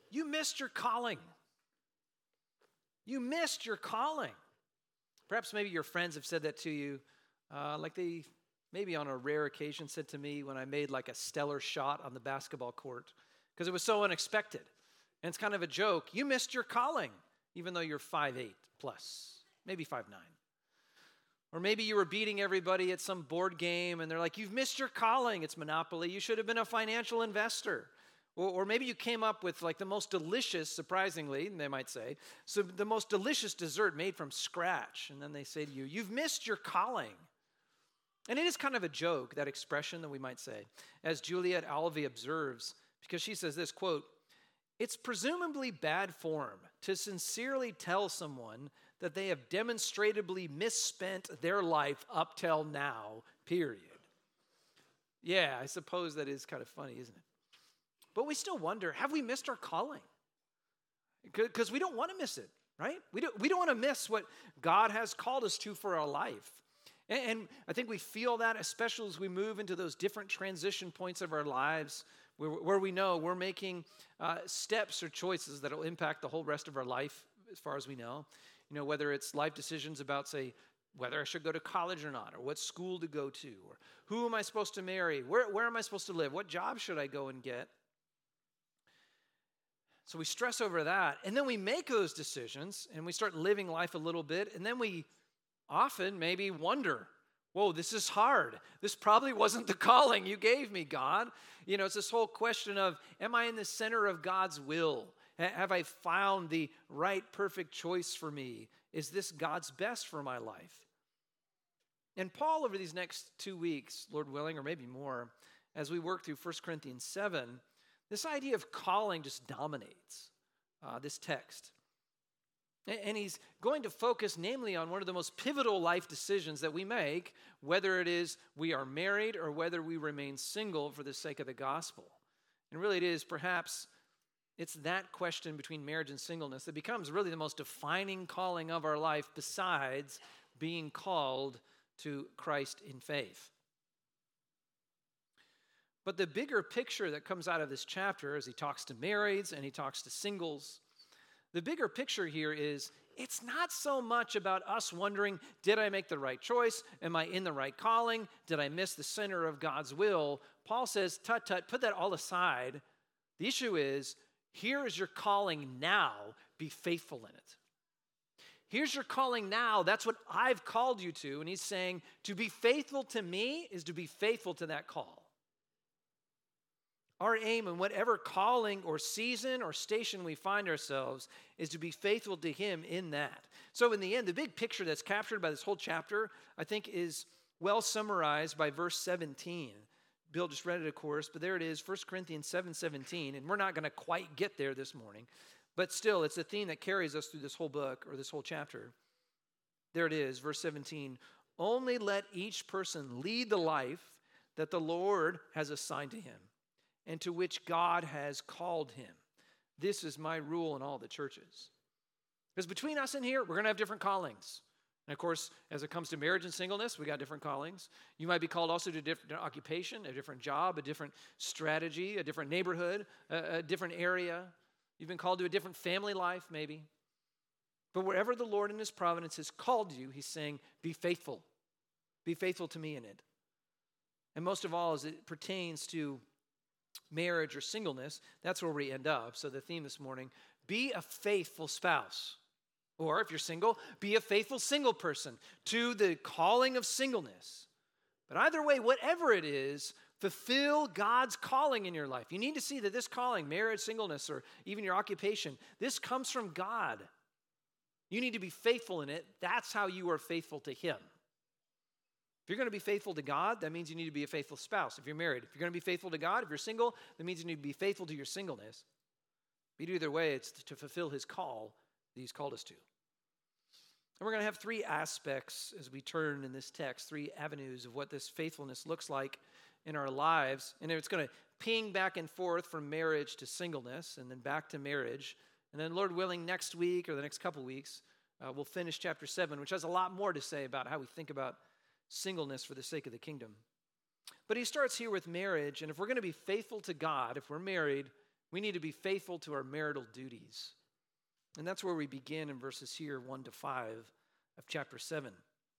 You missed your calling. You missed your calling. Perhaps maybe your friends have said that to you, like they maybe on a rare occasion said to me when I made like a stellar shot on the basketball court because it was so unexpected. And it's kind of a joke. You missed your calling, even though you're 5'8 plus, maybe 5'9. Or maybe you were beating everybody at some board game and they're like, you've missed your calling. It's Monopoly. You should have been a financial investor. Or maybe you came up with like the most delicious, surprisingly, they might say, so the most delicious dessert made from scratch. And then they say to you, you've missed your calling. And it is kind of a joke, that expression that we might say. As Juliet Alvey observes, because she says this, quote, it's presumably bad form to sincerely tell someone that they have demonstrably misspent their life up till now, period. Yeah, I suppose that is kind of funny, isn't it? But we still wonder, have we missed our calling? Because we don't want to miss it, right? We don't want to miss what God has called us to for our life. And I think we feel that, especially as we move into those different transition points of our lives where we know we're making steps or choices that will impact the whole rest of our life as far as we know. You know, whether it's life decisions about, say, whether I should go to college or not, or what school to go to, or who am I supposed to marry, where am I supposed to live, what job should I go and get. So we stress over that, and then we make those decisions, and we start living life a little bit, and then we often maybe wonder, whoa, this is hard. This probably wasn't the calling you gave me, God. You know, it's this whole question of, am I in the center of God's will? Have I found the right, perfect choice for me? Is this God's best for my life? And Paul, over these next 2 weeks, Lord willing, or maybe more, as we work through 1 Corinthians 7, this idea of calling just dominates this text. And he's going to focus namely on one of the most pivotal life decisions that we make, whether it is we are married or whether we remain single for the sake of the gospel. And really it is perhaps it's that question between marriage and singleness that becomes really the most defining calling of our life besides being called to Christ in faith. But the bigger picture that comes out of this chapter as he talks to marrieds and he talks to singles, the bigger picture here is it's not so much about us wondering, did I make the right choice? Am I in the right calling? Did I miss the center of God's will? Paul says, tut, put that all aside. The issue is, here is your calling now. Be faithful in it. Here's your calling now. That's what I've called you to. And he's saying, to be faithful to me is to be faithful to that call. Our aim in whatever calling or season or station we find ourselves is to be faithful to him in that. So in the end, the big picture that's captured by this whole chapter, I think, is well summarized by verse 17. Bill just read it, of course, but there it is, 1 Corinthians 7:17, and we're not going to quite get there this morning, but still, it's a theme that carries us through this whole book or this whole chapter. There it is, verse 17. Only let each person lead the life that the Lord has assigned to him and to which God has called him. This is my rule in all the churches. Because between us and here, we're going to have different callings. And of course, as it comes to marriage and singleness, we got different callings. You might be called also to a different occupation, a different job, a different strategy, a different neighborhood, a different area. You've been called to a different family life, maybe. But wherever the Lord in his providence has called you, he's saying, be faithful. Be faithful to me in it. And most of all, as it pertains to marriage or singleness, that's where we end up. So the theme this morning, be a faithful spouse. Or if you're single, be a faithful single person to the calling of singleness. But either way, whatever it is, fulfill God's calling in your life. You need to see that this calling, marriage, singleness, or even your occupation, this comes from God. You need to be faithful in it. That's how you are faithful to him. If you're going to be faithful to God, that means you need to be a faithful spouse. If you're married, if you're going to be faithful to God, if you're single, that means you need to be faithful to your singleness. But either way, it's to fulfill his call that he's called us to. And we're going to have three aspects as we turn in this text, three avenues of what this faithfulness looks like in our lives. And it's going to ping back and forth from marriage to singleness and then back to marriage. And then, Lord willing, next week or the next couple weeks, we'll finish chapter 7, which has a lot more to say about how we think about singleness for the sake of the kingdom. But he starts here with marriage, and if we're going to be faithful to God, if we're married, We need to be faithful to our marital duties. And that's where we begin in verses here 1 to 5 of chapter 7.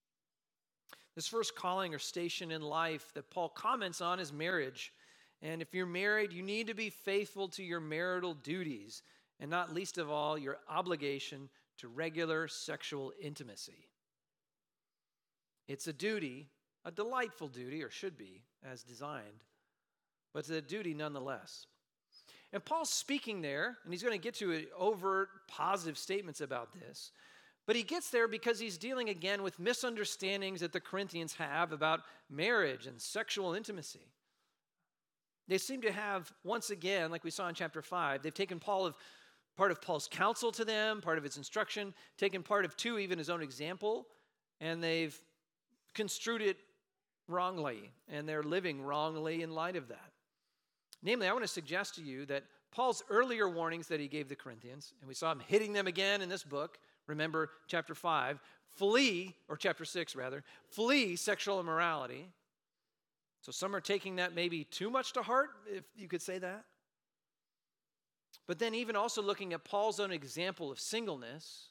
This first calling or station in life that Paul comments on is marriage. And if you're married, you need to be faithful to your marital duties, and not least of all, your obligation to regular sexual intimacy. It's a duty, a delightful duty, or should be, as designed, but it's a duty nonetheless. And Paul's speaking there, and he's going to get to overt positive statements about this, but he gets there because he's dealing again with misunderstandings that the Corinthians have about marriage and sexual intimacy. They seem to have, once again, like we saw in chapter 5, they've taken part of Paul's counsel to them, part of his instruction, taken part of, too, even his own example, and they've construed it wrongly, and they're living wrongly in light of that. Namely, I want to suggest to you that Paul's earlier warnings that he gave the Corinthians, and we saw him hitting them again in this book, remember chapter 5, chapter 6 rather, flee sexual immorality. So some are taking that maybe too much to heart, if you could say that. But then even also looking at Paul's own example of singleness,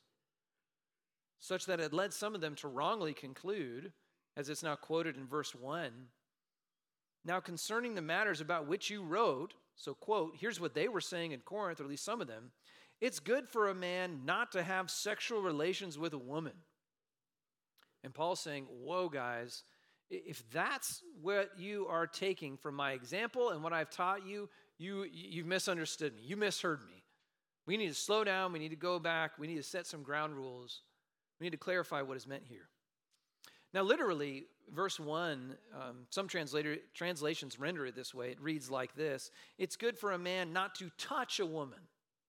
such that it led some of them to wrongly conclude, as it's now quoted in verse 1, now concerning the matters about which you wrote, so quote, here's what they were saying in Corinth, or at least some of them, it's good for a man not to have sexual relations with a woman. And Paul's saying, whoa, guys, if that's what you are taking from my example and what I've taught you, you've misunderstood me. You misheard me. We need to slow down. We need to go back. We need to set some ground rules. We need to clarify what is meant here. Now, literally, verse 1, some translations render it this way. It reads like this. It's good for a man not to touch a woman.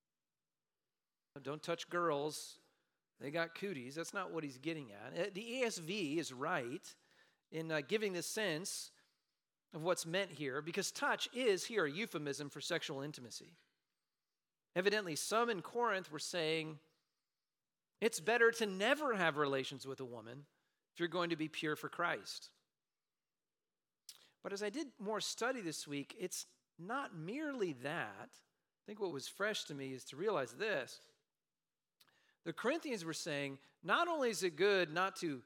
Don't touch girls. They got cooties. That's not what he's getting at. The ESV is right in giving this sense of what's meant here, because touch is here a euphemism for sexual intimacy. Evidently, some in Corinth were saying it's better to never have relations with a woman if you're going to be pure for Christ. But as I did more study this week, it's not merely that. I think what was fresh to me is to realize this. The Corinthians were saying, not only is it good to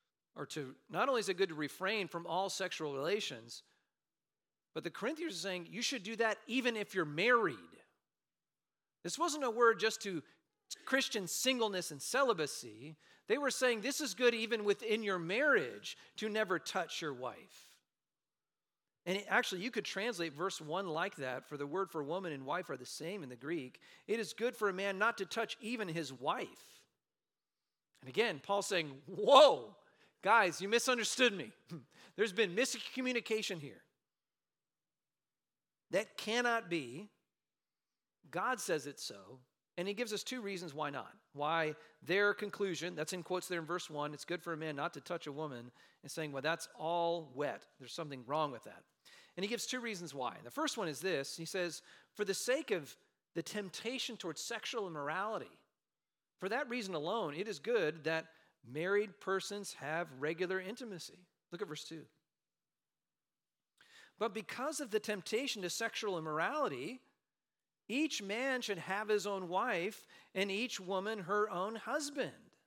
refrain from all sexual relations, but the Corinthians are saying you should do that even if you're married. This wasn't a word just to Christian singleness and celibacy. They were saying this is good even within your marriage to never touch your wife. And actually, you could translate verse 1 like that, for the word for woman and wife are the same in the Greek. It is good for a man not to touch even his wife. And again, Paul's saying, whoa, guys, you misunderstood me. There's been miscommunication here. That cannot be. God says it's so. And he gives us two reasons why not. Why their conclusion, that's in quotes there in verse 1, it's good for a man not to touch a woman, and saying, well, that's all wet. There's something wrong with that. And he gives two reasons why. The first one is this. He says, for the sake of the temptation towards sexual immorality, for that reason alone, it is good that married persons have regular intimacy. Look at verse 2. But because of the temptation to sexual immorality, each man should have his own wife, and each woman her own husband.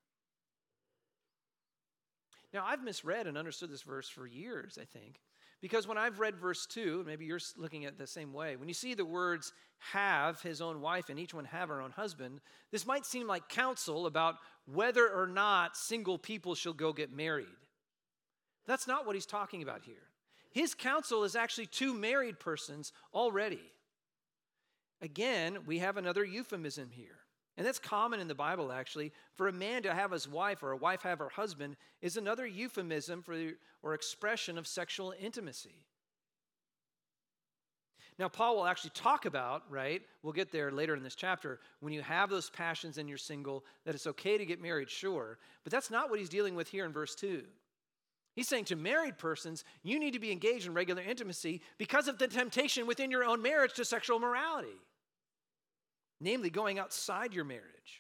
Now, I've misread and understood this verse for years, I think, because when I've read verse 2, maybe you're looking at it the same way, when you see the words have his own wife and each one have her own husband, this might seem like counsel about whether or not single people shall go get married. That's not what he's talking about here. His counsel is actually two married persons already. Again, we have another euphemism here. And that's common in the Bible, actually. For a man to have his wife or a wife have her husband is another euphemism or expression of sexual intimacy. Now, Paul will actually talk about, right, we'll get there later in this chapter, when you have those passions and you're single, that it's okay to get married, sure. But that's not what he's dealing with here in verse 2. He's saying to married persons, you need to be engaged in regular intimacy because of the temptation within your own marriage to sexual morality. Namely, going outside your marriage.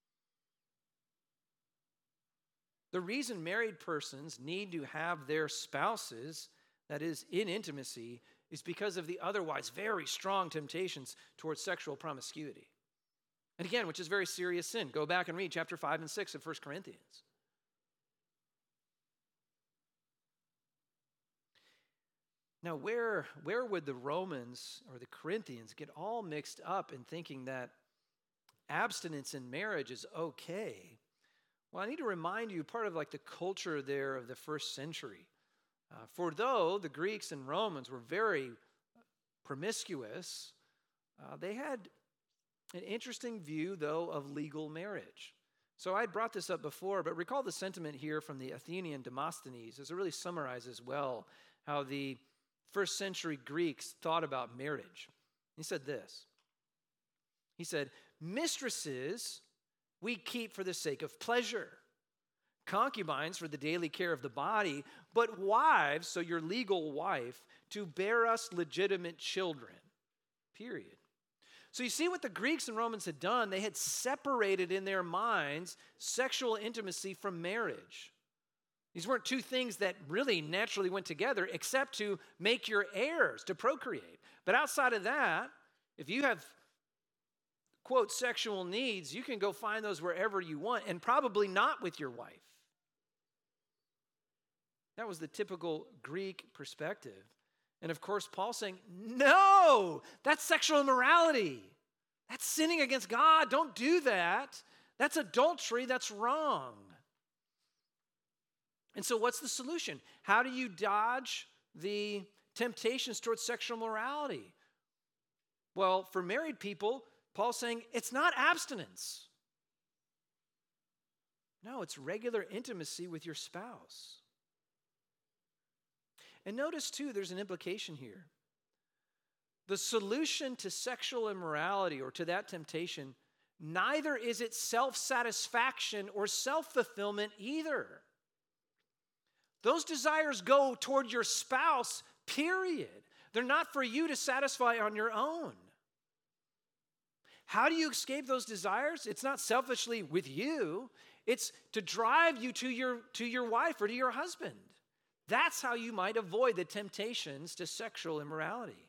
The reason married persons need to have their spouses, that is, in intimacy, is because of the otherwise very strong temptations towards sexual promiscuity. And again, which is very serious sin. Go back and read chapter 5 and 6 of 1 Corinthians. Now, where would the Romans or the Corinthians get all mixed up in thinking that abstinence in marriage is okay? Well, I need to remind you, part of like the culture there of the first century. For though the Greeks and Romans were very promiscuous, they had an interesting view, though, of legal marriage. So I brought this up before, but recall the sentiment here from the Athenian Demosthenes, as it really summarizes well how the first century Greeks thought about marriage. He said this. He said, "Mistresses we keep for the sake of pleasure, concubines for the daily care of the body, but wives, so your legal wife, to bear us legitimate children." Period. So you see what the Greeks and Romans had done? They had separated in their minds sexual intimacy from marriage. These weren't two things that really naturally went together except to make your heirs, to procreate. But outside of that, if you have, quote, sexual needs, you can go find those wherever you want, and probably not with your wife. That was the typical Greek perspective. And of course, Paul's saying, no, that's sexual immorality. That's sinning against God. Don't do that. That's adultery. That's wrong. And so what's the solution? How do you dodge the temptations towards sexual morality? Well, for married people, Paul's saying it's not abstinence. No, it's regular intimacy with your spouse. And notice, too, there's an implication here. The solution to sexual immorality or to that temptation, neither is it self-satisfaction or self-fulfillment either. Those desires go toward your spouse, period. They're not for you to satisfy on your own. How do you escape those desires? It's not selfishly with you. It's to drive you to your wife or to your husband. That's how you might avoid the temptations to sexual immorality.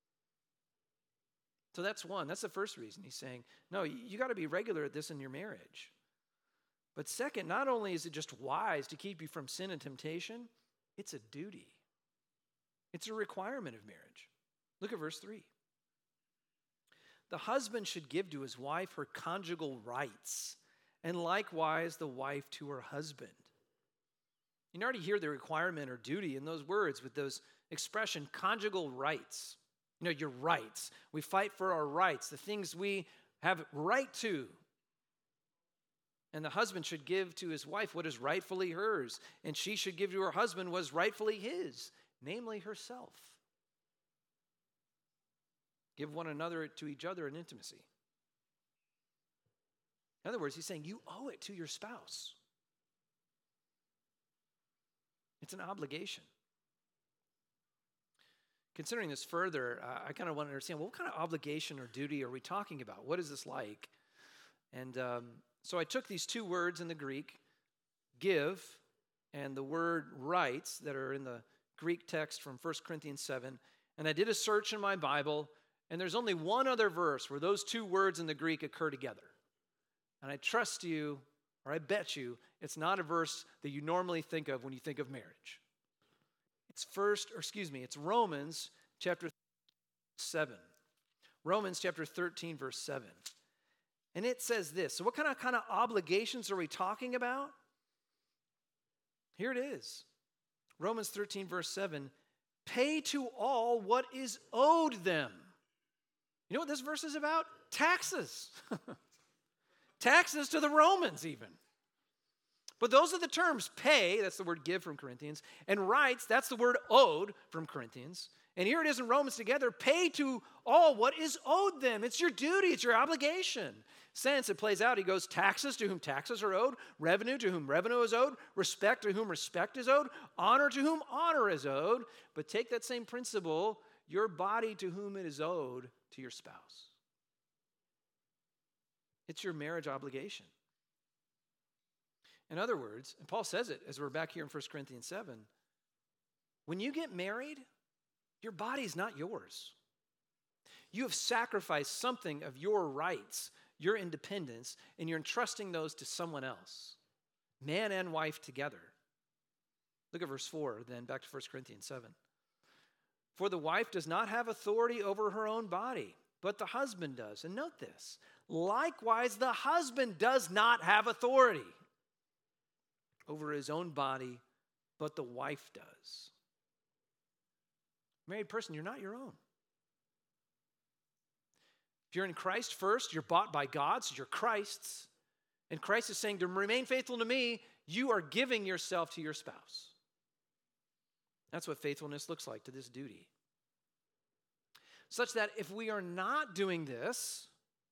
So that's one. That's the first reason he's saying, no, you got to be regular at this in your marriage. But second, not only is it just wise to keep you from sin and temptation, it's a duty. It's a requirement of marriage. Look at verse 3. The husband should give to his wife her conjugal rights, and likewise the wife to her husband. You can already hear the requirement or duty in those words with those expression, conjugal rights. You know, your rights. We fight for our rights, the things we have right to. And the husband should give to his wife what is rightfully hers, and she should give to her husband what is rightfully his, namely herself. Give one another to each other in intimacy. In other words, he's saying you owe it to your spouse. It's an obligation. Considering this further, I kind of want to understand, well, what kind of obligation or duty are we talking about? What is this like? And so I took these two words in the Greek, give, and the word rights that are in the Greek text from 1 Corinthians 7, and I did a search in my Bible, and there's only one other verse where those two words in the Greek occur together. And I trust you, or I bet you, it's not a verse that you normally think of when you think of marriage. It's Romans chapter 7. Romans chapter 13, verse 7. And it says this. So what kind of obligations are we talking about? Here it is. Romans 13, verse 7. Pay to all what is owed them. You know what this verse is about? Taxes. Taxes to the Romans even. But those are the terms. Pay, that's the word give from Corinthians, and rights, that's the word owed from Corinthians. And here it is in Romans together. Pay to all what is owed them. It's your duty. It's your obligation. Since it plays out, he goes, taxes to whom taxes are owed, revenue to whom revenue is owed, respect to whom respect is owed, honor to whom honor is owed. But take that same principle, your body to whom it is owed, to your spouse. It's your marriage obligation. In other words, and Paul says it as we're back here in 1 Corinthians 7, when you get married, Your body's not yours. You have sacrificed something of your rights, your independence, and you're entrusting those to someone else, man and wife together. Look at verse 4, then back to 1 Corinthians 7. For the wife does not have authority over her own body, but the husband does. And note this, likewise, the husband does not have authority over his own body, but the wife does. Married person, you're not your own. If you're in Christ first, you're bought by God, so you're Christ's. And Christ is saying, to remain faithful to me, you are giving yourself to your spouse. That's what faithfulness looks like, to this duty. Such that if we are not doing this,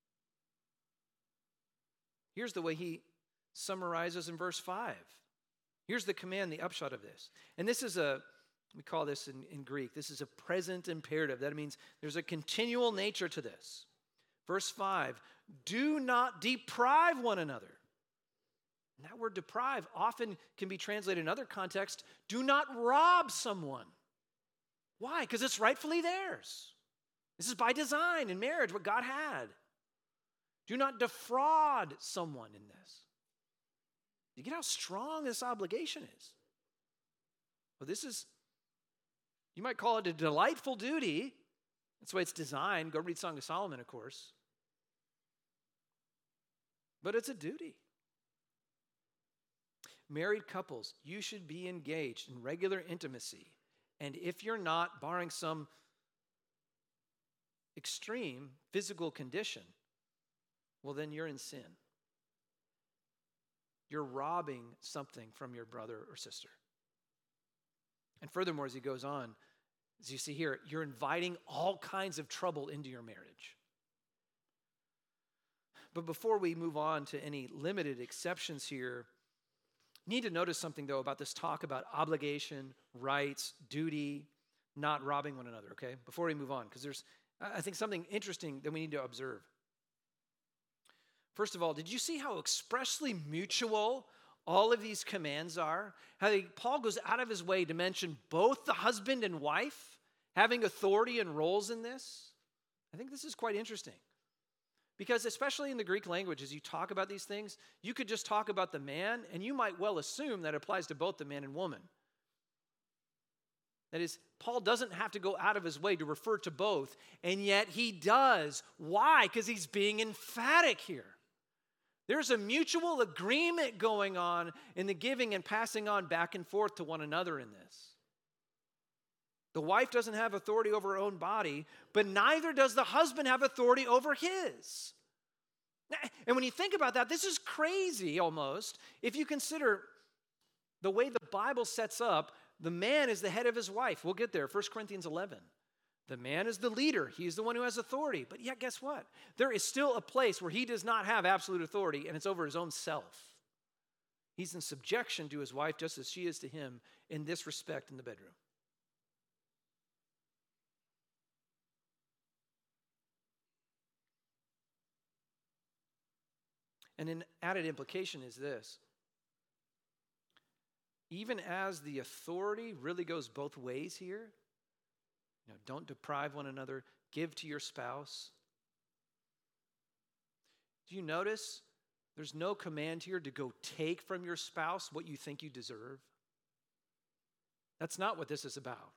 here's the way he summarizes in verse 5. Here's the command, the upshot of this. And this is we call this in Greek, this is a present imperative. That means there's a continual nature to this. Verse 5, do not deprive one another. And that word deprive often can be translated in other contexts. Do not rob someone. Why? Because it's rightfully theirs. This is by design in marriage, what God had. Do not defraud someone in this. You get how strong this obligation is? Well, this is, you might call it a delightful duty. That's the way it's designed. Go read Song of Solomon, of course. But it's a duty. Married couples, you should be engaged in regular intimacy. And if you're not, barring some extreme physical condition, well, then you're in sin. You're robbing something from your brother or sister. And furthermore, as he goes on, as you see here, you're inviting all kinds of trouble into your marriage. But before we move on to any limited exceptions here, you need to notice something, though, about this talk about obligation, rights, duty, not robbing one another, okay? Before we move on, because there's, I think, something interesting that we need to observe. First of all, did you see how expressly mutual all of these commands are? How Paul goes out of his way to mention both the husband and wife having authority and roles in this? I think this is quite interesting. Because especially in the Greek language, as you talk about these things, you could just talk about the man, and you might well assume that applies to both the man and woman. That is, Paul doesn't have to go out of his way to refer to both, and yet he does. Why? Because he's being emphatic here. There's a mutual agreement going on in the giving and passing on back and forth to one another in this. The wife doesn't have authority over her own body, but neither does the husband have authority over his. And when you think about that, this is crazy almost. If you consider the way the Bible sets up, the man is the head of his wife. We'll get there, 1 Corinthians 11. The man is the leader. He's the one who has authority. But yet, guess what? There is still a place where he does not have absolute authority, and it's over his own self. He's in subjection to his wife just as she is to him in this respect in the bedroom. And an added implication is this. Even as the authority really goes both ways here, don't deprive one another, give to your spouse. Do you notice there's no command here to go take from your spouse what you think you deserve? That's not what this is about.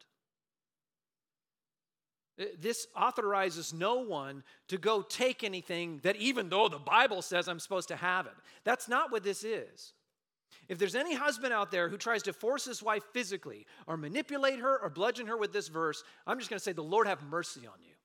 This authorizes no one to go take anything that even though the Bible says I'm supposed to have it. That's not what this is. If there's any husband out there who tries to force his wife physically or manipulate her or bludgeon her with this verse, I'm just going to say, the Lord have mercy on you.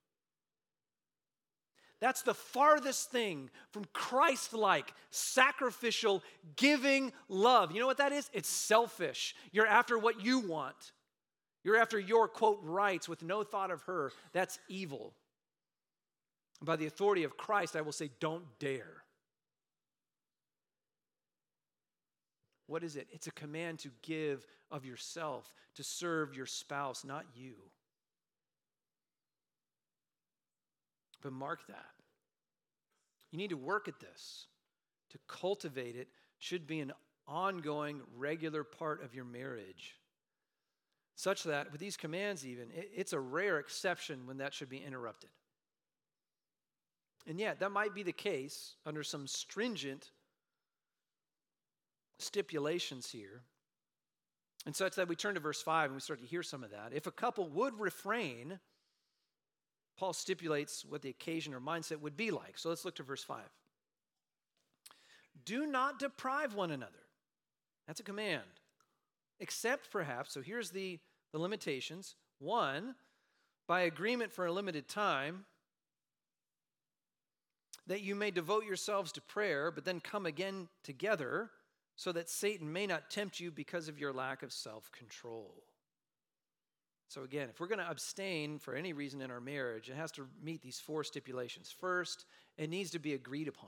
That's the farthest thing from Christ-like, sacrificial, giving love. You know what that is? It's selfish. You're after what you want. You're after your, quote, rights with no thought of her. That's evil. By the authority of Christ, I will say, don't dare. What is it? It's a command to give of yourself, to serve your spouse, not you. But mark that. You need to work at this. To cultivate it should be an ongoing, regular part of your marriage. such that with these commands even, it's a rare exception when that should be interrupted. And yet, that might be the case under some stringent stipulations here, and such that we turn to verse 5 and we start to hear some of that. If a couple would refrain, Paul stipulates what the occasion or mindset would be like. So let's look to verse 5. Do not deprive one another. That's a command. Except perhaps, so here's the limitations. 1, by agreement for a limited time, that you may devote yourselves to prayer, but then come again together, so that Satan may not tempt you because of your lack of self-control. So again, if we're going to abstain for any reason in our marriage, it has to meet these 4 stipulations. First, it needs to be agreed upon.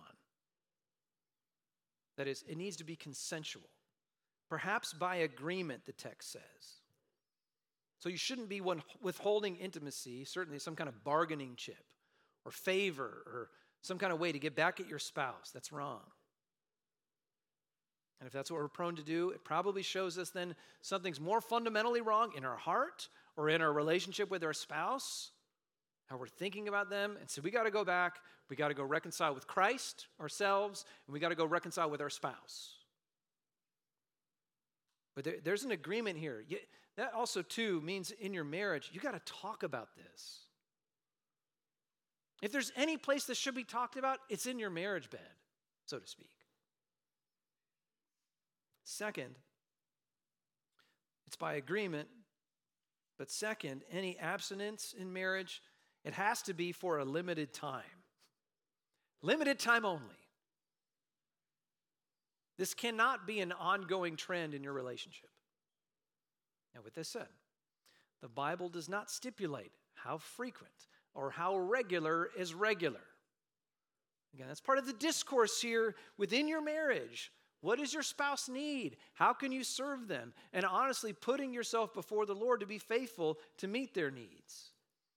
That is, it needs to be consensual. Perhaps by agreement, the text says. So you shouldn't be withholding intimacy, certainly some kind of bargaining chip or favor or some kind of way to get back at your spouse. That's wrong. And if that's what we're prone to do, it probably shows us then something's more fundamentally wrong in our heart or in our relationship with our spouse, how we're thinking about them. And so we got to go back. We got to go reconcile with Christ, ourselves, and we got to go reconcile with our spouse. But there's an agreement here. That also, too, means in your marriage, you got to talk about this. If there's any place that should be talked about, it's in your marriage bed, so to speak. Second, it's by agreement. But second, any abstinence in marriage, it has to be for a limited time. Limited time only. This cannot be an ongoing trend in your relationship. Now, with this said, the Bible does not stipulate how frequent or how regular is regular. Again, that's part of the discourse here within your marriage. What does your spouse need? How can you serve them? And honestly, putting yourself before the Lord to be faithful to meet their needs.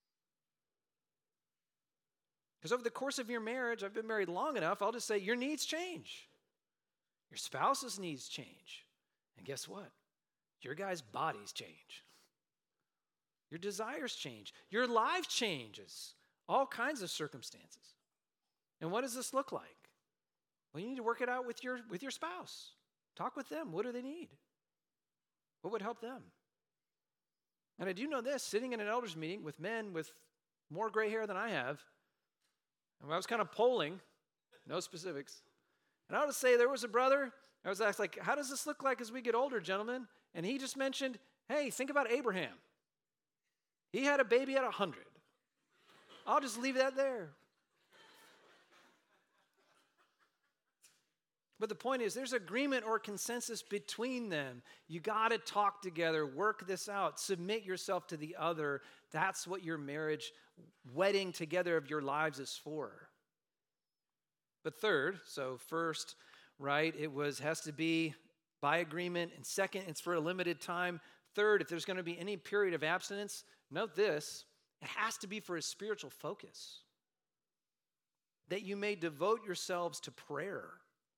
Because over the course of your marriage, I've been married long enough, I'll just say your needs change. Your spouse's needs change. And guess what? Your guys' bodies change. Your desires change. Your life changes. All kinds of circumstances. And what does this look like? Well, you need to work it out with your spouse. Talk with them. What do they need? What would help them? And I do know this, sitting in an elders meeting with men with more gray hair than I have, and I was kind of polling, no specifics, and I would say there was a brother, I was asked, like, how does this look like as we get older, gentlemen? And he just mentioned, hey, think about Abraham. He had a baby at 100. I'll just leave that there. But the point is, there's agreement or consensus between them. You got to talk together, work this out, submit yourself to the other. That's what your marriage, wedding together of your lives is for. But third, so first, right, has to be by agreement. And second, it's for a limited time. Third, if there's going to be any period of abstinence, note this, it has to be for a spiritual focus. That you may devote yourselves to prayer.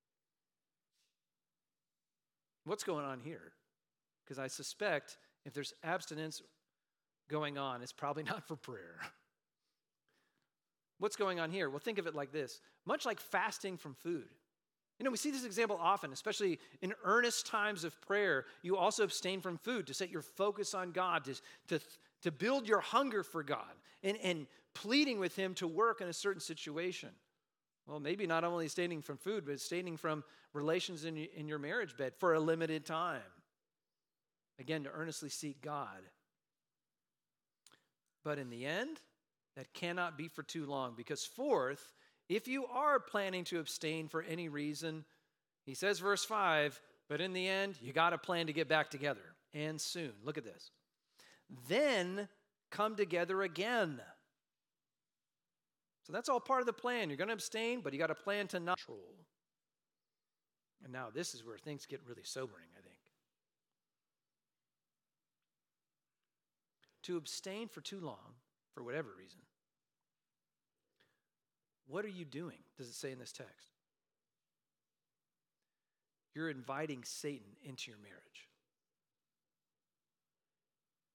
What's going on here? Because I suspect if there's abstinence going on, it's probably not for prayer. What's going on here? Well, think of it like this. Much like fasting from food. You know, we see this example often, especially in earnest times of prayer. You also abstain from food to set your focus on God, to build your hunger for God, and pleading with Him to work in a certain situation. Well, maybe not only abstaining from food, but abstaining from relations in your marriage bed for a limited time. Again, to earnestly seek God. But in the end, that cannot be for too long. Because fourth, if you are planning to abstain for any reason, he says, verse 5, but in the end, you got to plan to get back together. And soon. Look at this. Then come together again. So that's all part of the plan. You're going to abstain, but you got to plan to not control. And now this is where things get really sobering, I think. To abstain for too long, for whatever reason, what are you doing, does it say in this text? You're inviting Satan into your marriage.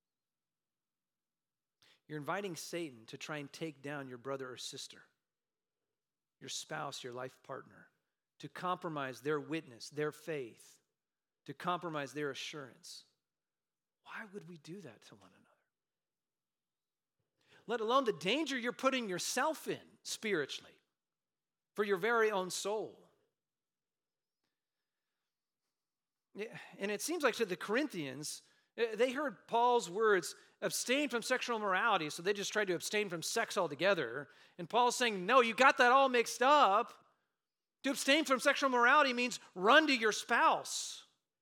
You're inviting Satan to try and take down your brother or sister, your spouse, your life partner, to compromise their witness, their faith, to compromise their assurance. Why would we do that to one another? Let alone the danger you're putting yourself in spiritually for your very own soul. Yeah, and it seems like to the Corinthians, they heard Paul's words, abstain from sexual immorality, so they just tried to abstain from sex altogether. And Paul's saying, no, you got that all mixed up. To abstain from sexual immorality means run to your spouse.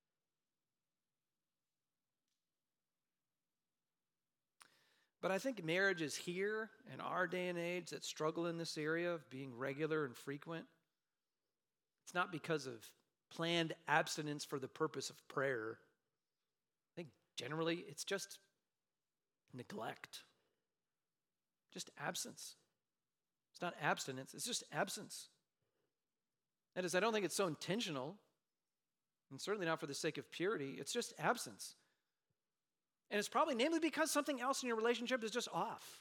But I think marriages here in our day and age that struggle in this area of being regular and frequent, it's not because of planned abstinence for the purpose of prayer. I think generally it's just neglect, just absence. It's not abstinence, it's just absence. That is, I don't think it's so intentional, and certainly not for the sake of purity. It's just absence. And it's probably namely because something else in your relationship is just off.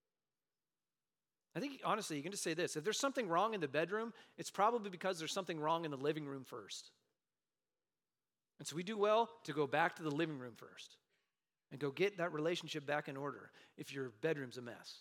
I think, honestly, you can just say this. If there's something wrong in the bedroom, it's probably because there's something wrong in the living room first. And so we do well to go back to the living room first and go get that relationship back in order if your bedroom's a mess.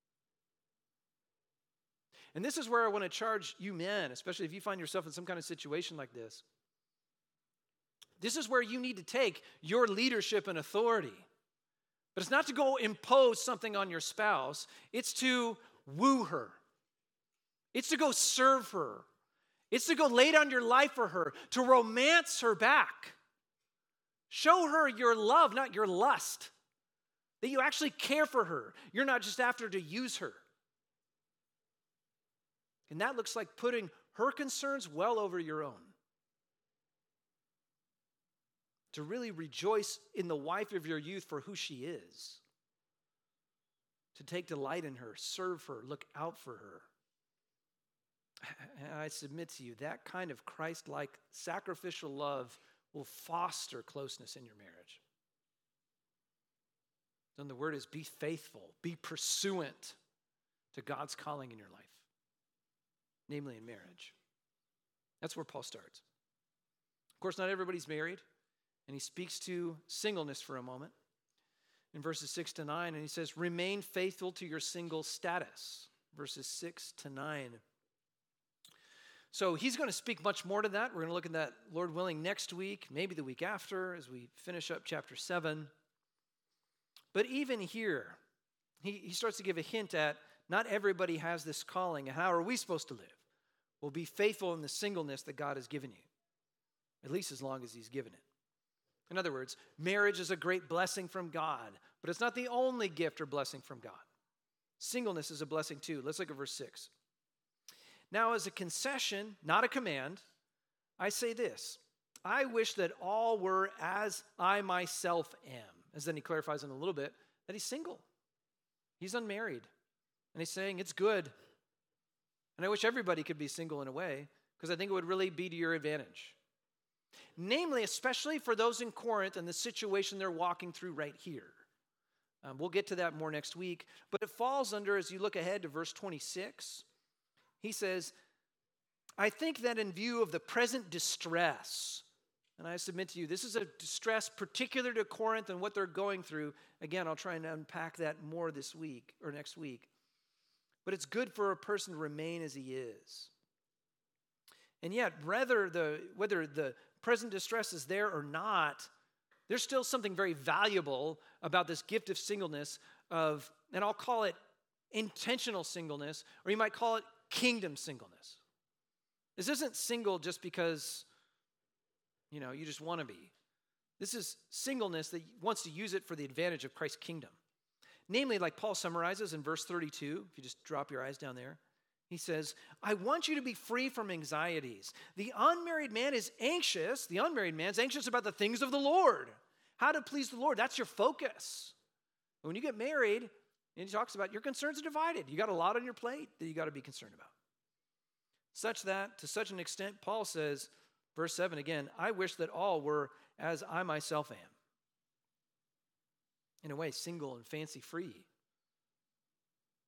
And this is where I want to charge you men, especially if you find yourself in some kind of situation like this. This is where you need to take your leadership and authority. But it's not to go impose something on your spouse. It's to woo her. It's to go serve her. It's to go lay down your life for her, to romance her back. Show her your love, not your lust. That you actually care for her. You're not just after to use her. And that looks like putting her concerns well over your own. To really rejoice in the wife of your youth for who she is. To take delight in her, serve her, look out for her. And I submit to you, that kind of Christ-like sacrificial love will foster closeness in your marriage. Then the word is be faithful, be pursuant to God's calling in your life, namely in marriage. That's where Paul starts. Of course, not everybody's married. And he speaks to singleness for a moment in verses 6 to 9. And he says, remain faithful to your single status. Verses 6 to 9. So he's going to speak much more to that. We're going to look at that, Lord willing, next week, maybe the week after, as we finish up chapter 7. But even here, he starts to give a hint at not everybody has this calling. And how are we supposed to live? Well, be faithful in the singleness that God has given you, at least as long as he's given it. In other words, marriage is a great blessing from God, but it's not the only gift or blessing from God. Singleness is a blessing too. Let's look at verse 6. Now, as a concession, not a command, I say this. I wish that all were as I myself am. As then he clarifies in a little bit that he's single. He's unmarried. And he's saying it's good. And I wish everybody could be single in a way, because I think it would really be to your advantage. Namely, especially for those in Corinth and the situation they're walking through right here. We'll get to that more next week. But it falls under, as you look ahead to verse 26, he says, I think that in view of the present distress, and I submit to you, this is a distress particular to Corinth and what they're going through. Again, I'll try and unpack that more this week or next week. But it's good for a person to remain as he is. And yet, whether the present distress is there or not, there's still something very valuable about this gift of singleness and I'll call it intentional singleness, or you might call it kingdom singleness. This isn't single just because, you just want to be. This is singleness that wants to use it for the advantage of Christ's kingdom. Namely, like Paul summarizes in verse 32, if you just drop your eyes down there, he says, I want you to be free from anxieties. The unmarried man is anxious. The unmarried man's anxious about the things of the Lord. How to please the Lord. That's your focus. When you get married, and he talks about your concerns are divided. You got a lot on your plate that you got to be concerned about. Such that, to such an extent, Paul says, verse 7 again, I wish that all were as I myself am. In a way, single and fancy-free.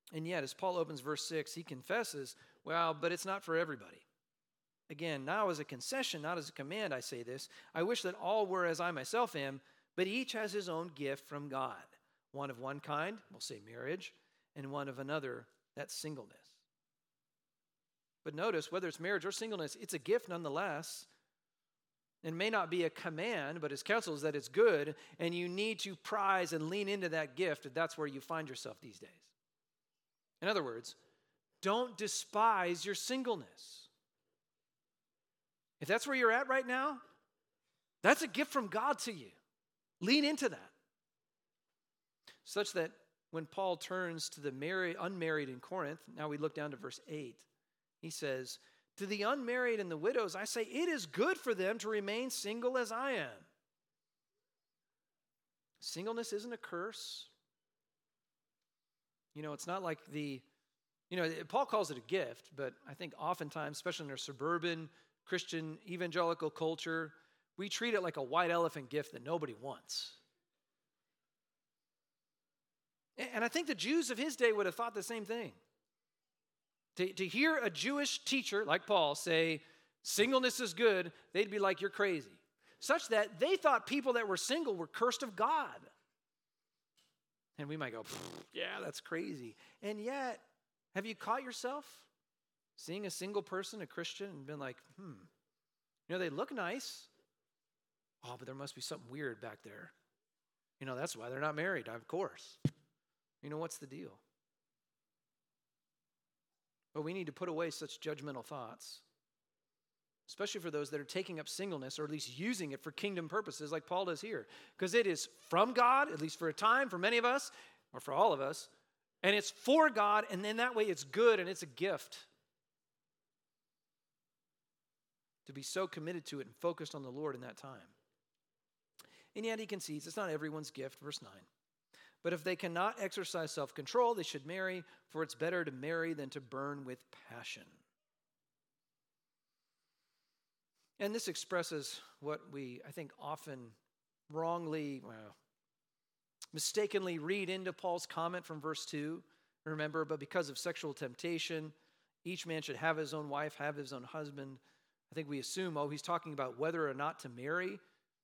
And yet, as Paul opens verse 6, he confesses, well, but it's not for everybody. Again, now as a concession, not as a command, I say this. I wish that all were as I myself am, but each has his own gift from God. One of one kind, we'll say marriage, and one of another, that's singleness. But notice, whether it's marriage or singleness, it's a gift nonetheless. It may not be a command, but his counsel is that it's good, and you need to prize and lean into that gift if that's where you find yourself these days. In other words, don't despise your singleness. If that's where you're at right now, that's a gift from God to you. Lean into that. Such that when Paul turns to the unmarried in Corinth, now we look down to verse 8, he says, to the unmarried and the widows, I say, it is good for them to remain single as I am. Singleness isn't a curse. It's not like Paul calls it a gift, but I think oftentimes, especially in our suburban Christian evangelical culture, we treat it like a white elephant gift that nobody wants. And I think the Jews of his day would have thought the same thing. To hear a Jewish teacher like Paul say, singleness is good, they'd be like, you're crazy. Such that they thought people that were single were cursed of God. And we might go, yeah, that's crazy. And yet, have you caught yourself seeing a single person, a Christian, and been like, they look nice. Oh, but there must be something weird back there. That's why they're not married, of course. What's the deal? But we need to put away such judgmental thoughts, especially for those that are taking up singleness or at least using it for kingdom purposes like Paul does here. Because it is from God, at least for a time, for many of us, or for all of us, and it's for God, and then that way it's good and it's a gift. To be so committed to it and focused on the Lord in that time. And yet he concedes it's not everyone's gift, verse 9. But if they cannot exercise self-control, they should marry, for it's better to marry than to burn with passion. And this expresses what we, I think, often mistakenly read into Paul's comment from verse 2. Remember, but because of sexual temptation, each man should have his own wife, have his own husband. I think we assume, he's talking about whether or not to marry.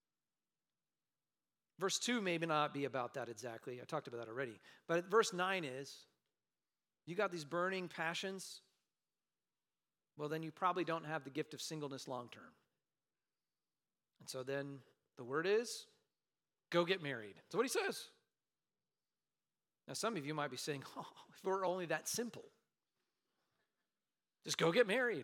Verse 2 may not be about that exactly. I talked about that already. But verse 9 is, you got these burning passions? Well, then you probably don't have the gift of singleness long term. And so then the word is, go get married. That's what he says. Now, some of you might be saying, if it were only that simple. Just go get married.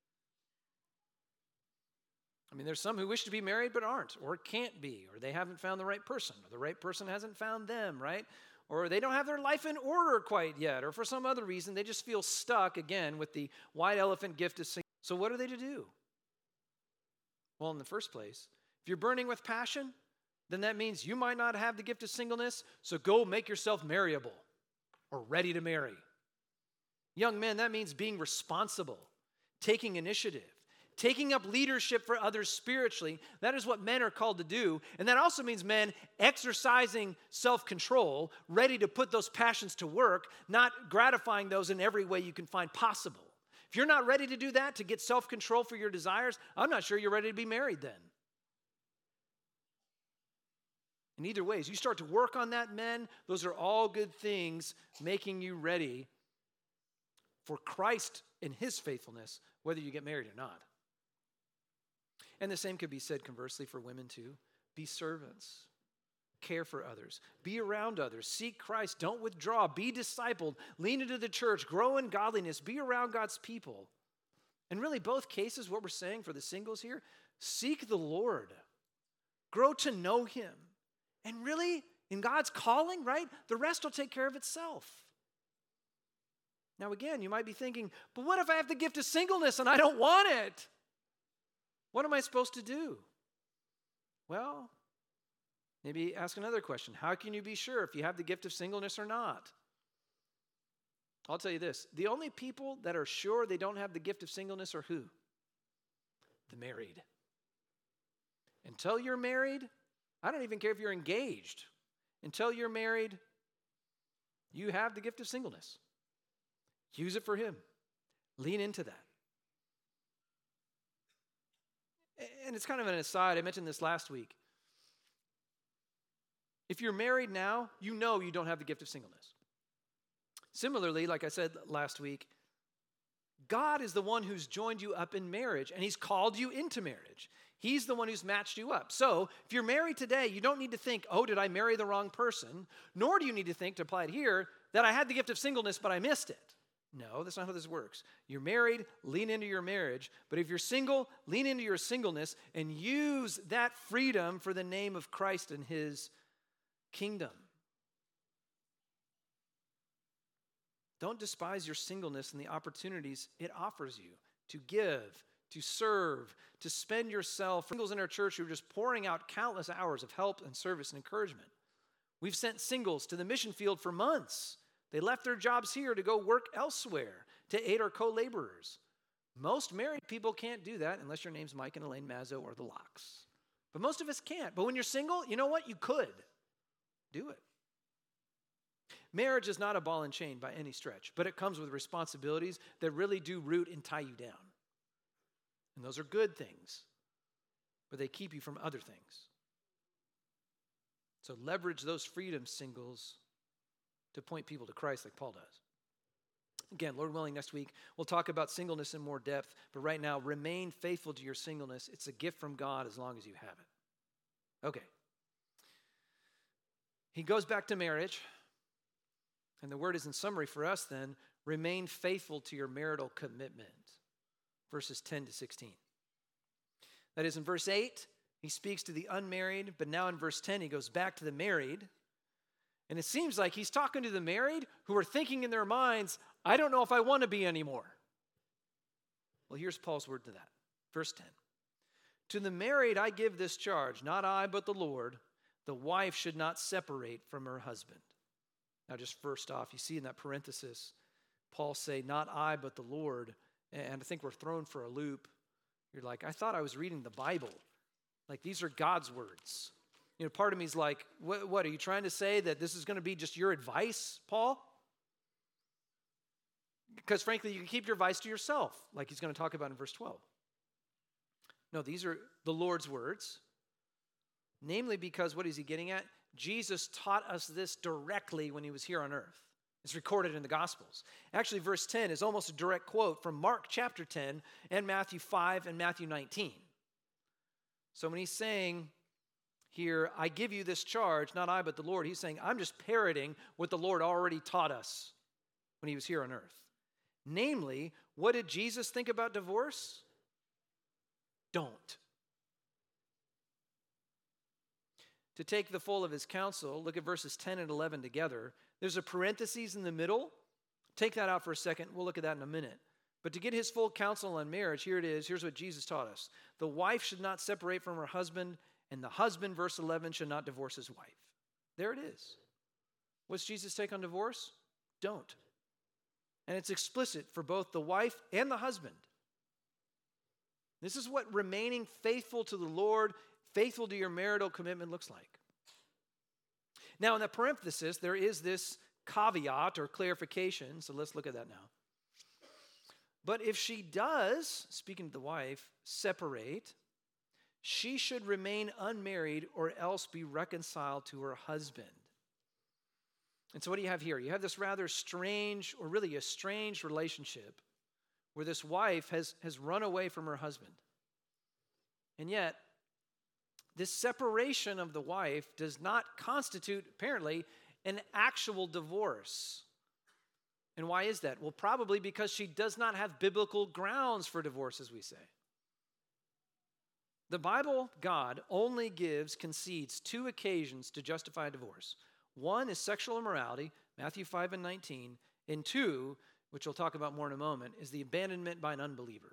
There's some who wish to be married but aren't, or can't be, or they haven't found the right person, or the right person hasn't found them, right? Or they don't have their life in order quite yet, or for some other reason, they just feel stuck, again, with the white elephant gift of singleness. So what are they to do? Well, in the first place, if you're burning with passion, then that means you might not have the gift of singleness, so go make yourself marriable, or ready to marry. Young men, that means being responsible, taking initiative. Taking up leadership for others spiritually, that is what men are called to do. And that also means men exercising self-control, ready to put those passions to work, not gratifying those in every way you can find possible. If you're not ready to do that, to get self-control for your desires, I'm not sure you're ready to be married then. In either way, as you start to work on that, men, those are all good things making you ready for Christ in his faithfulness, whether you get married or not. And the same could be said conversely for women too. Be servants. Care for others. Be around others. Seek Christ. Don't withdraw. Be discipled. Lean into the church. Grow in godliness. Be around God's people. In really both cases, what we're saying for the singles here, seek the Lord. Grow to know him. And really, in God's calling, right, the rest will take care of itself. Now again, you might be thinking, but what if I have the gift of singleness and I don't want it? What am I supposed to do? Well, maybe ask another question. How can you be sure if you have the gift of singleness or not? I'll tell you this. The only people that are sure they don't have the gift of singleness are who? The married. Until you're married, I don't even care if you're engaged. Until you're married, you have the gift of singleness. Use it for him. Lean into that. And it's kind of an aside. I mentioned this last week. If you're married now, you know you don't have the gift of singleness. Similarly, like I said last week, God is the one who's joined you up in marriage, and he's called you into marriage. He's the one who's matched you up. So if you're married today, you don't need to think, oh, did I marry the wrong person? Nor do you need to think, to apply it here, that I had the gift of singleness, but I missed it. No, that's not how this works. You're married, lean into your marriage. But if you're single, lean into your singleness and use that freedom for the name of Christ and his kingdom. Don't despise your singleness and the opportunities it offers you to give, to serve, to spend yourself. Singles in our church who are just pouring out countless hours of help and service and encouragement. We've sent singles to the mission field for months. They left their jobs here to go work elsewhere to aid our co-laborers. Most married people can't do that unless your name's Mike and Elaine Mazzo or the Locks. But most of us can't. But when you're single, you know what? You could. Do it. Marriage is not a ball and chain by any stretch, but it comes with responsibilities that really do root and tie you down. And those are good things, but they keep you from other things. So leverage those freedoms, singles, to point people to Christ like Paul does. Again, Lord willing, next week, we'll talk about singleness in more depth, but right now, remain faithful to your singleness. It's a gift from God as long as you have it. Okay. He goes back to marriage, and the word is in summary for us then, remain faithful to your marital commitment, verses 10 to 16. That is, in verse 8, he speaks to the unmarried, but now in verse 10, he goes back to the married. And it seems like he's talking to the married who are thinking in their minds, I don't know if I want to be anymore. Well, here's Paul's word to that. Verse 10. To the married I give this charge, not I, but the Lord. The wife should not separate from her husband. Now, just first off, you see in that parenthesis, Paul say, not I, but the Lord. And I think we're thrown for a loop. You're like, I thought I was reading the Bible. Like, these are God's words. You know, part of me is like, what are you trying to say that this is going to be just your advice, Paul? Because frankly, you can keep your advice to yourself, like he's going to talk about in verse 12. No, these are the Lord's words. Namely because, what is he getting at? Jesus taught us this directly when he was here on earth. It's recorded in the Gospels. Actually, verse 10 is almost a direct quote from Mark chapter 10 and Matthew 5 and Matthew 19. So when he's saying here, I give you this charge, not I, but the Lord, he's saying, I'm just parroting what the Lord already taught us when he was here on earth. Namely, what did Jesus think about divorce? Don't. To take the full of his counsel, look at verses 10 and 11 together. There's a parenthesis in the middle. Take that out for a second. We'll look at that in a minute. But to get his full counsel on marriage, here it is. Here's what Jesus taught us. The wife should not separate from her husband, and the husband, verse 11, should not divorce his wife. There it is. What's Jesus' take on divorce? Don't. And it's explicit for both the wife and the husband. This is what remaining faithful to the Lord, faithful to your marital commitment looks like. Now, in the parenthesis, there is this caveat or clarification, so let's look at that now. But if she does, speaking to the wife, separate, she should remain unmarried or else be reconciled to her husband. And so what do you have here? You have this rather strange, or really a strange relationship where this wife has run away from her husband. And yet, this separation of the wife does not constitute, apparently, an actual divorce. And why is that? Well, probably because she does not have biblical grounds for divorce, as we say. The Bible, God, only concedes two occasions to justify divorce. One is sexual immorality, Matthew 5 and 19, and two, which we'll talk about more in a moment, is the abandonment by an unbeliever.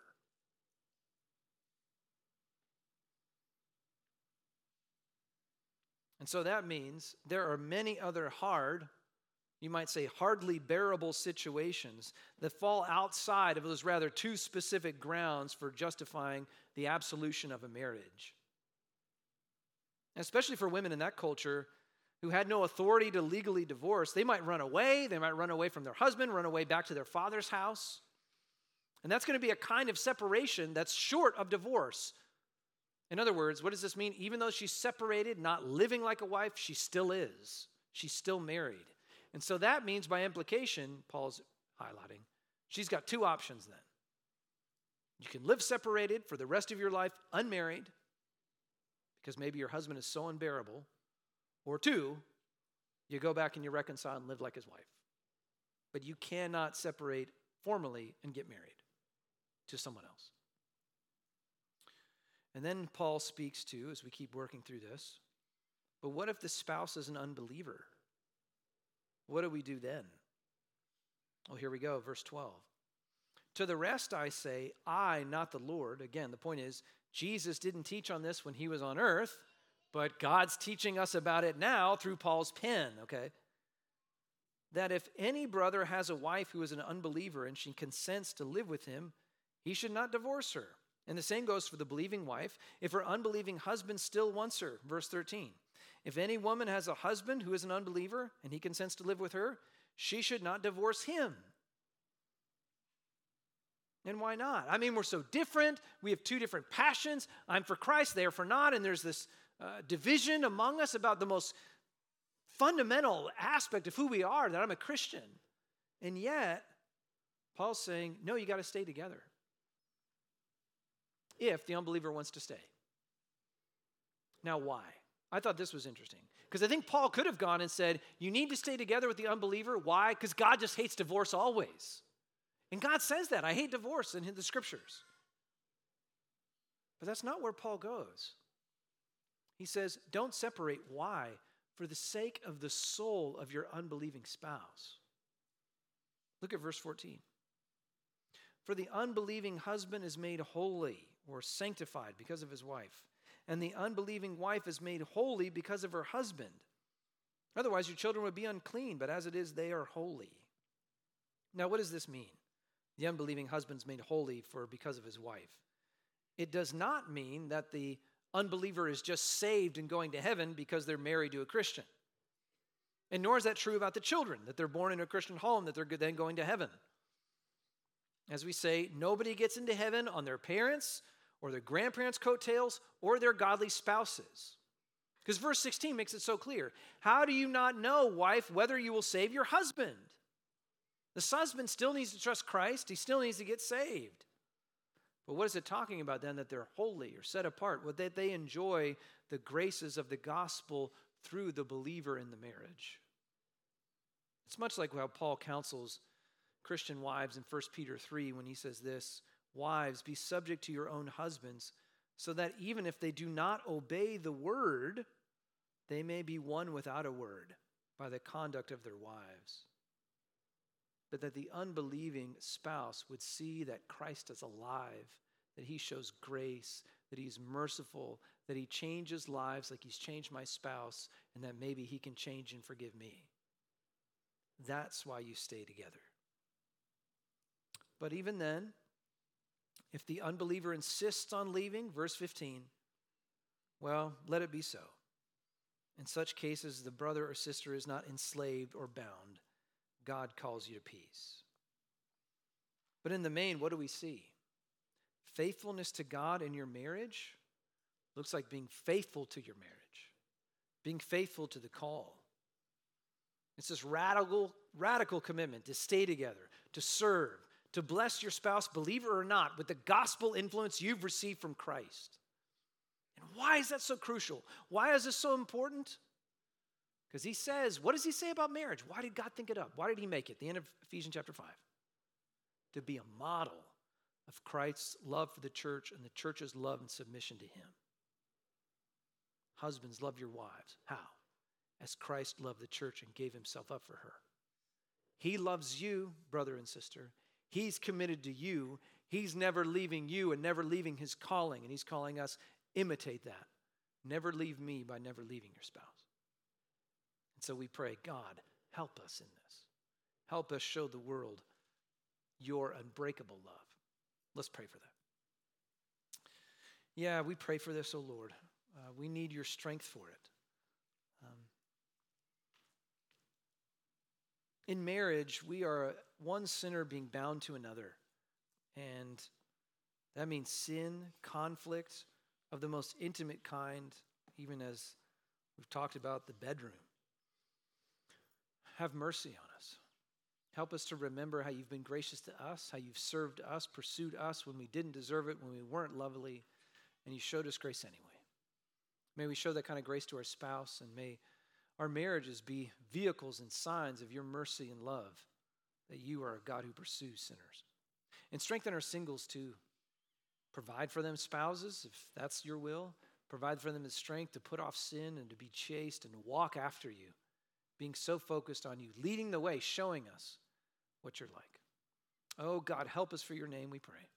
And so that means there are many other you might say hardly bearable situations that fall outside of those rather two specific grounds for justifying the absolution of a marriage. And especially for women in that culture who had no authority to legally divorce, they might run away. They might run away from their husband, run away back to their father's house. And that's going to be a kind of separation that's short of divorce. In other words, what does this mean? Even though she's separated, not living like a wife, she still is. She's still married. And so that means, by implication, Paul's highlighting, she's got two options then. You can live separated for the rest of your life, unmarried, because maybe your husband is so unbearable. Or two, you go back and you reconcile and live like his wife. But you cannot separate formally and get married to someone else. And then Paul speaks to, as we keep working through this, but what if the spouse is an unbeliever? What do we do then? Well, here we go, verse 12. To the rest I say, I, not the Lord. Again, the point is, Jesus didn't teach on this when he was on earth, but God's teaching us about it now through Paul's pen, okay? That if any brother has a wife who is an unbeliever and she consents to live with him, he should not divorce her. And the same goes for the believing wife if her unbelieving husband still wants her. Verse 13. If any woman has a husband who is an unbeliever and he consents to live with her, she should not divorce him. And why not? I mean, we're so different. We have two different passions. I'm for Christ, they are for not. And there's this division among us about the most fundamental aspect of who we are, that I'm a Christian. And yet, Paul's saying, no, you got to stay together if the unbeliever wants to stay. Now, why? I thought this was interesting because I think Paul could have gone and said, you need to stay together with the unbeliever. Why? Because God just hates divorce always. And God says that. I hate divorce in the scriptures. But that's not where Paul goes. He says, don't separate. Why? For the sake of the soul of your unbelieving spouse. Look at verse 14. For the unbelieving husband is made holy or sanctified because of his wife, and the unbelieving wife is made holy because of her husband. Otherwise, your children would be unclean, but as it is, they are holy. Now, what does this mean? The unbelieving husband's made holy because of his wife. It does not mean that the unbeliever is just saved and going to heaven because they're married to a Christian. And nor is that true about the children, that they're born in a Christian home, that they're then going to heaven. As we say, nobody gets into heaven on their parents' or their grandparents' coattails or their godly spouses. Because verse 16 makes it so clear. How do you not know, wife, whether you will save your husband? The husband still needs to trust Christ. He still needs to get saved. But what is it talking about then? That they're holy or set apart, that they enjoy the graces of the gospel through the believer in the marriage. It's much like how Paul counsels Christian wives in 1 Peter 3 when he says this, wives, be subject to your own husbands, so that even if they do not obey the word, they may be won without a word by the conduct of their wives. But that the unbelieving spouse would see that Christ is alive, that he shows grace, that he's merciful, that he changes lives like he's changed my spouse, and that maybe he can change and forgive me. That's why you stay together. But even then, if the unbeliever insists on leaving, verse 15, well, let it be so. In such cases, the brother or sister is not enslaved or bound. God calls you to peace. But in the main, what do we see? Faithfulness to God in your marriage looks like being faithful to your marriage, being faithful to the call. It's this radical commitment to stay together, to serve, to bless your spouse, believer or not, with the gospel influence you've received from Christ. And why is that so crucial? Why is this so important? Because he says, what does he say about marriage? Why did God think it up? Why did he make it? The end of Ephesians chapter 5. To be a model of Christ's love for the church and the church's love and submission to him. Husbands, love your wives. How? As Christ loved the church and gave himself up for her. He loves you, brother and sister. He's committed to you. He's never leaving you and never leaving his calling. And he's calling us, imitate that. Never leave me by never leaving your spouse. And so we pray, God, help us in this. Help us show the world your unbreakable love. Let's pray for that. Yeah, we pray for this, oh Lord. We need your strength for it. In marriage, we are one sinner being bound to another. And that means sin, conflict of the most intimate kind, even as we've talked about the bedroom. Have mercy on us. Help us to remember how you've been gracious to us, how you've served us, pursued us when we didn't deserve it, when we weren't lovely, and you showed us grace anyway. May we show that kind of grace to our spouse, and may our marriages be vehicles and signs of your mercy and love, that you are a God who pursues sinners. And strengthen our singles to provide for them, spouses, if that's your will. Provide for them the strength to put off sin and to be chaste and walk after you, being so focused on you, leading the way, showing us what you're like. Oh God, help us for your name, we pray.